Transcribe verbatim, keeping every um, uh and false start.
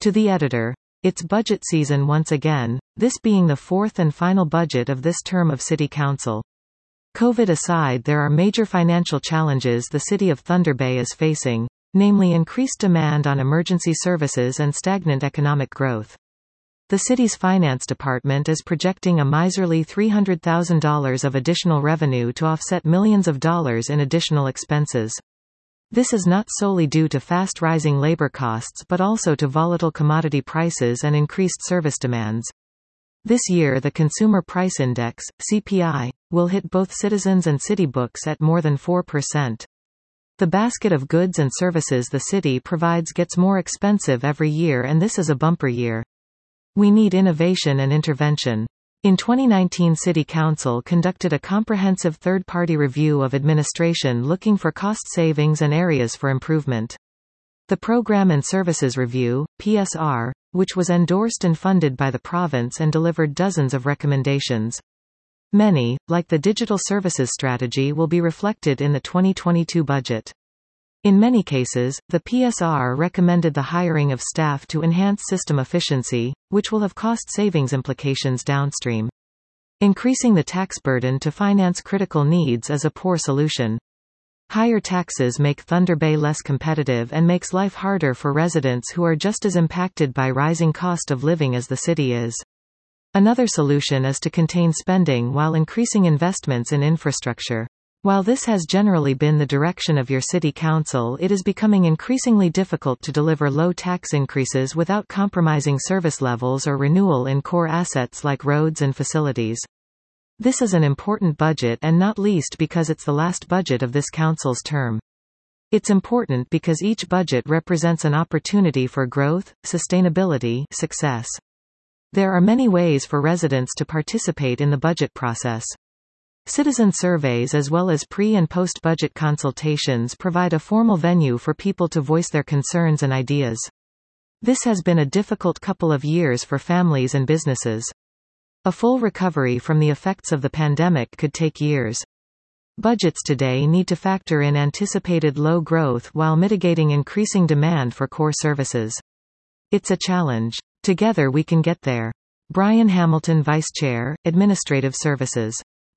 To the editor. It's budget season once again, this being the fourth and final budget of this term of City Council. COVID aside, there are major financial challenges the City of Thunder Bay is facing, namely increased demand on emergency services and stagnant economic growth. The city's finance department is projecting a miserly three hundred thousand dollars of additional revenue to offset millions of dollars in additional expenses. This is not solely due to fast rising labor costs but also to volatile commodity prices and increased service demands. This year the Consumer Price Index, C P I, will hit both Citizens and City books at more than four percent. The basket of goods and services the city provides gets more expensive every year, and this is a bumper year. We need innovation and intervention. In twenty nineteen, City Council conducted a comprehensive third-party review of administration looking for cost savings and areas for improvement. The Program and Services Review, P S R, which was endorsed and funded by the province and delivered dozens of recommendations. Many, like the digital services strategy, will be reflected in the twenty twenty-two budget. In many cases, the P S R recommended the hiring of staff to enhance system efficiency, which will have cost savings implications downstream. Increasing the tax burden to finance critical needs is a poor solution. Higher taxes make Thunder Bay less competitive and makes life harder for residents who are just as impacted by rising cost of living as the city is. Another solution is to contain spending while increasing investments in infrastructure. While this has generally been the direction of your city council, it is becoming increasingly difficult to deliver low tax increases without compromising service levels or renewal in core assets like roads and facilities. This is an important budget, and not least because it's the last budget of this council's term. It's important because each budget represents an opportunity for growth, sustainability, success. There are many ways for residents to participate in the budget process. Citizen surveys as well as pre- and post-budget consultations provide a formal venue for people to voice their concerns and ideas. This has been a difficult couple of years for families and businesses. A full recovery from the effects of the pandemic could take years. Budgets today need to factor in anticipated low growth while mitigating increasing demand for core services. It's a challenge. Together we can get there. Brian Hamilton, Vice Chair, Administrative Services.